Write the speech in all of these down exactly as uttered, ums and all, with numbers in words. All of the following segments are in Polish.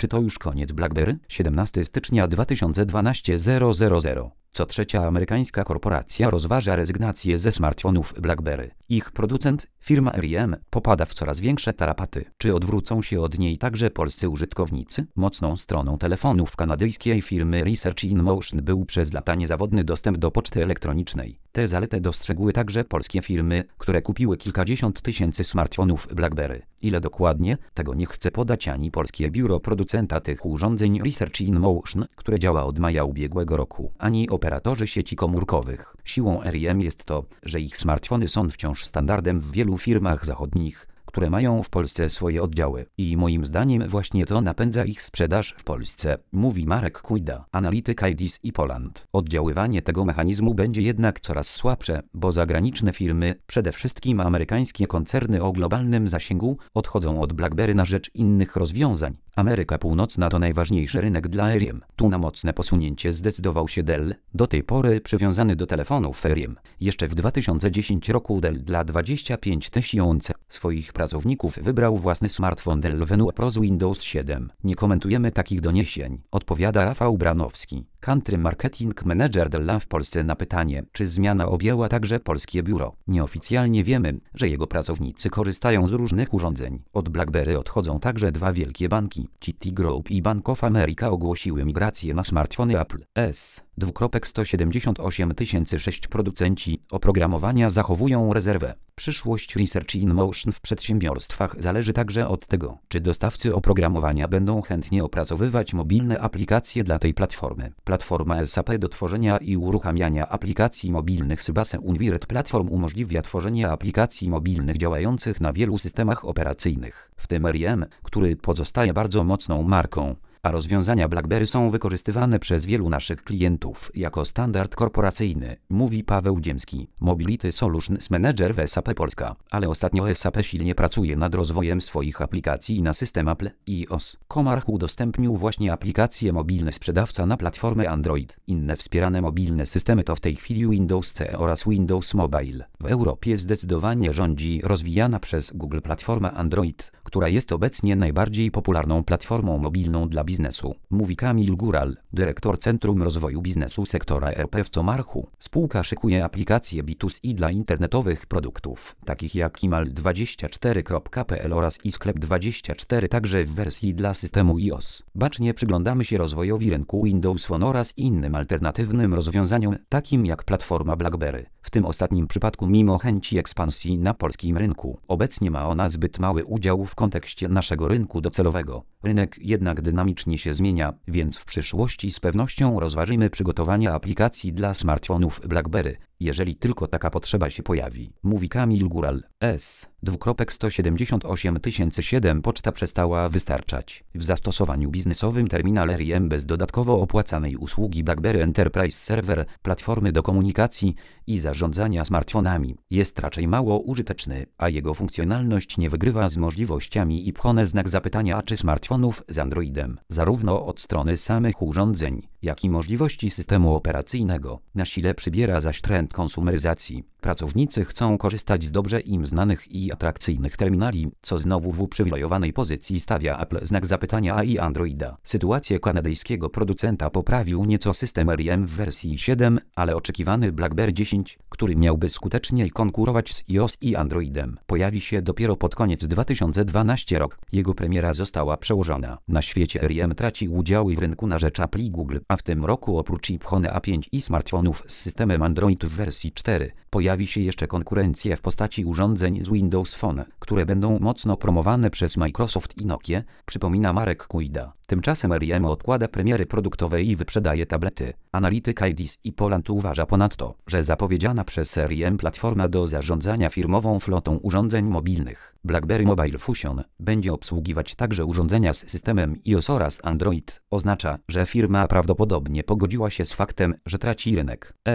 Czy to już koniec BlackBerry? siedemnastego stycznia dwa tysiące dwunastego. Co trzecia amerykańska korporacja rozważa rezygnację ze smartfonów BlackBerry. Ich producent, firma R I M, popada w coraz większe tarapaty. Czy odwrócą się od niej także polscy użytkownicy? Mocną stroną telefonów kanadyjskiej firmy Research in Motion był przez lata niezawodny dostęp do poczty elektronicznej. Tę zaletę dostrzegły także polskie firmy, które kupiły kilkadziesiąt tysięcy smartfonów BlackBerry. Ile dokładnie? Tego nie chce podać ani polskie biuro producenta tych urządzeń Research in Motion, które działa od maja ubiegłego roku, ani operatorzy sieci komórkowych. Siłą R I M jest to, że ich smartfony są wciąż standardem w wielu firmach zachodnich, które mają w Polsce swoje oddziały. I moim zdaniem właśnie to napędza ich sprzedaż w Polsce, mówi Marek Kujda, analityk I D S i Poland. Oddziaływanie tego mechanizmu będzie jednak coraz słabsze, bo zagraniczne firmy, przede wszystkim amerykańskie koncerny o globalnym zasięgu, odchodzą od BlackBerry na rzecz innych rozwiązań. Ameryka Północna to najważniejszy rynek dla R I M. Tu na mocne posunięcie zdecydował się Dell, do tej pory przywiązany do telefonów R I M. Jeszcze w dwa tysiące dziesiątym roku Dell dla dwudziestu pięciu tysięcy swoich pracowników wybrał własny smartfon Dell Venue Pro z Windows siedem. Nie komentujemy takich doniesień, odpowiada Rafał Branowski, Country Marketing Manager Della w Polsce na pytanie, czy zmiana objęła także polskie biuro. Nieoficjalnie wiemy, że jego pracownicy korzystają z różnych urządzeń. Od BlackBerry odchodzą także dwa wielkie banki. Citigroup i Bank of America ogłosiły migrację na smartfony Apple. S. sto siedemdziesiąt osiem tysięcy sześć producenci oprogramowania zachowują rezerwę. Przyszłość Research in Motion w przedsiębiorstwach zależy także od tego, czy dostawcy oprogramowania będą chętnie opracowywać mobilne aplikacje dla tej platformy. Platforma S A P do tworzenia i uruchamiania aplikacji mobilnych Sybase Uniwired Platform umożliwia tworzenie aplikacji mobilnych działających na wielu systemach operacyjnych, w tym R I M, który pozostaje bardzo mocną marką. A rozwiązania BlackBerry są wykorzystywane przez wielu naszych klientów jako standard korporacyjny, mówi Paweł Dziemski, Mobility Solutions Manager w S A P Polska. Ale ostatnio S A P silnie pracuje nad rozwojem swoich aplikacji na system Apple iOS. Comarch udostępnił właśnie aplikacje mobilne sprzedawca na platformę Android. Inne wspierane mobilne systemy to w tej chwili Windows C E oraz Windows Mobile. W Europie zdecydowanie rządzi rozwijana przez Google platforma Android, która jest obecnie najbardziej popularną platformą mobilną dla biznesu, mówi Kamil Góral, dyrektor Centrum Rozwoju Biznesu Sektora R P w Comarchu. Spółka szykuje aplikacje B dwa C dla internetowych produktów, takich jak Kimal dwadzieścia cztery kropka p l oraz iSklep dwadzieścia cztery, także w wersji dla systemu iOS. Bacznie przyglądamy się rozwojowi rynku Windows Phone oraz innym alternatywnym rozwiązaniom, takim jak platforma BlackBerry. W tym ostatnim przypadku mimo chęci ekspansji na polskim rynku, obecnie ma ona zbyt mały udział w kontekście naszego rynku docelowego. Rynek jednak dynamicznie się zmienia, więc w przyszłości z pewnością rozważymy przygotowanie aplikacji dla smartfonów BlackBerry, jeżeli tylko taka potrzeba się pojawi, mówi Kamil Góral. S. sto siedemdziesiąt osiem tysięcy siedem Poczta przestała wystarczać. W zastosowaniu biznesowym terminal R I M bez dodatkowo opłacanej usługi BlackBerry Enterprise Server, platformy do komunikacji i zarządzania smartfonami, jest raczej mało użyteczny, a jego funkcjonalność nie wygrywa z możliwościami i pchone znak zapytania czy smartfonów z Androidem, zarówno od strony samych urządzeń, jak i możliwości systemu operacyjnego. Na sile przybiera zaś trend konsumeryzacji. Pracownicy chcą korzystać z dobrze im znanych i atrakcyjnych terminali, co znowu w uprzywilejowanej pozycji stawia Apple znak zapytania i Androida. Sytuację kanadyjskiego producenta poprawił nieco system R I M w wersji siedem, ale oczekiwany BlackBerry dziesięć, który miałby skutecznie konkurować z iOS i Androidem, pojawi się dopiero pod koniec dwa tysiące dwunastego roku. Jego premiera została przełożona. Na świecie R I M traci udziały w rynku na rzecz Apple i Google, a w tym roku oprócz iPhone A pięć i smartfonów z systemem Android w wersji cztery, pojawi się jeszcze konkurencja w postaci urządzeń z Windows Phone, które będą mocno promowane przez Microsoft i Nokia, przypomina Marek Kujda. Tymczasem R I M odkłada premiery produktowe i wyprzedaje tablety. Analityk I D S i Poland uważa ponadto, że zapowiedziana przez R I M platforma do zarządzania firmową flotą urządzeń mobilnych BlackBerry Mobile Fusion będzie obsługiwać także urządzenia z systemem iOS oraz Android. Oznacza, że firma prawdopodobnie pogodziła się z faktem, że traci rynek. S.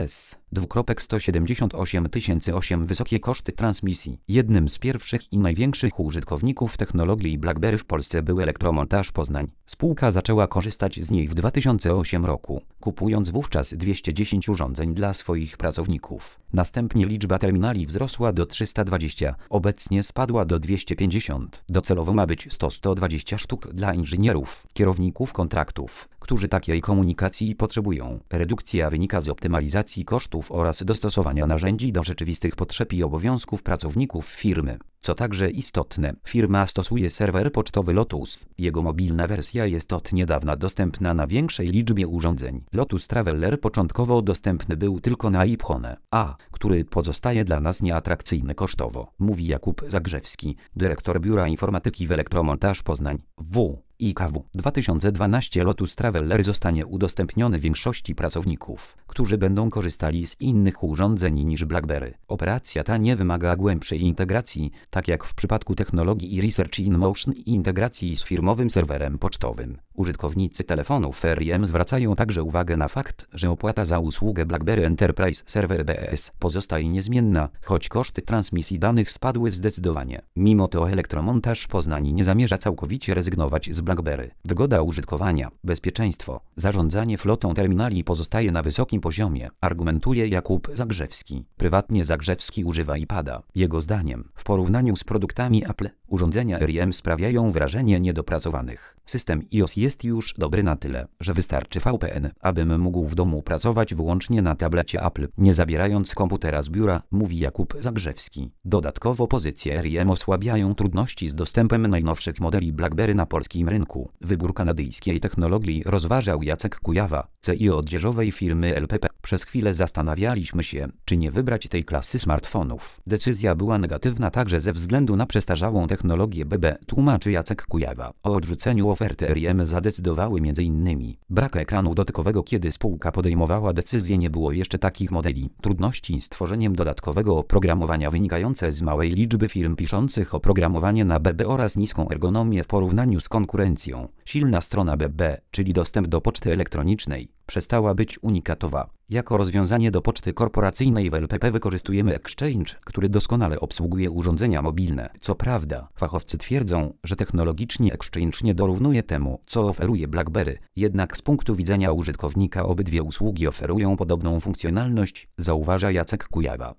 sto siedemdziesiąt osiem tysięcy osiem Wysokie koszty transmisji. Jednym z pierwszych i największych użytkowników technologii BlackBerry w Polsce był Elektromontaż Poznań. Spółka zaczęła korzystać z niej w dwa tysiące ósmym roku, kupując wówczas dwieście dziesięć urządzeń dla swoich pracowników. Następnie liczba terminali wzrosła do trzysta dwadzieścia, obecnie spadła do dwieście pięćdziesiąt. Docelowo ma być sto do stu dwudziestu sztuk dla inżynierów, kierowników kontraktów, którzy takiej komunikacji potrzebują. Redukcja wynika z optymalizacji kosztów oraz dostosowania narzędzi do rzeczywistych potrzeb i obowiązków pracowników firmy. Co także istotne, firma stosuje serwer pocztowy Lotus. Jego mobilna wersja jest od niedawna dostępna na większej liczbie urządzeń. Lotus Traveler początkowo dostępny był tylko na iPhone, a który pozostaje dla nas nieatrakcyjny kosztowo, mówi Jakub Zagrzewski, dyrektor Biura Informatyki w Elektromontaż Poznań, W. I K W. dwa tysiące dwanaście Lotus Traveler zostanie udostępniony większości pracowników, którzy będą korzystali z innych urządzeń niż BlackBerry. Operacja ta nie wymaga głębszej integracji, tak jak w przypadku technologii i Research in Motion i integracji z firmowym serwerem pocztowym. Użytkownicy telefonów R I M zwracają także uwagę na fakt, że opłata za usługę BlackBerry Enterprise Server B E S pozostaje niezmienna, choć koszty transmisji danych spadły zdecydowanie. Mimo to Elektromontaż Poznań nie zamierza całkowicie rezygnować z BlackBerry. Wygoda użytkowania, bezpieczeństwo, zarządzanie flotą terminali pozostaje na wysokim poziomie, argumentuje Jakub Zagrzewski. Prywatnie Zagrzewski używa iPada. Jego zdaniem, w porównaniu z produktami Apple, urządzenia R I M sprawiają wrażenie niedopracowanych. System iOS jest już dobry na tyle, że wystarczy V P N, abym mógł w domu pracować wyłącznie na tablecie Apple, nie zabierając komputera z biura, mówi Jakub Zagrzewski. Dodatkowo pozycje R I M osłabiają trudności z dostępem najnowszych modeli BlackBerry na polskim rynku. Wybór kanadyjskiej technologii rozważał Jacek Kujawa, C E O odzieżowej firmy L P P. Przez chwilę zastanawialiśmy się, czy nie wybrać tej klasy smartfonów. Decyzja była negatywna także ze względu na przestarzałą technologię B B, tłumaczy Jacek Kujawa. O odrzuceniu oferty R I M zadecydowały między innymi brak ekranu dotykowego. Kiedy spółka podejmowała decyzję, nie było jeszcze takich modeli. Trudności z tworzeniem dodatkowego oprogramowania wynikające z małej liczby firm piszących oprogramowanie na B B oraz niską ergonomię w porównaniu z konkurencją. Silna strona B B, czyli dostęp do poczty elektronicznej, przestała być unikatowa. Jako rozwiązanie do poczty korporacyjnej w L P P wykorzystujemy Exchange, który doskonale obsługuje urządzenia mobilne. Co prawda, fachowcy twierdzą, że technologicznie Exchange nie dorównuje temu, co oferuje BlackBerry, jednak z punktu widzenia użytkownika obydwie usługi oferują podobną funkcjonalność, zauważa Jacek Kujawa.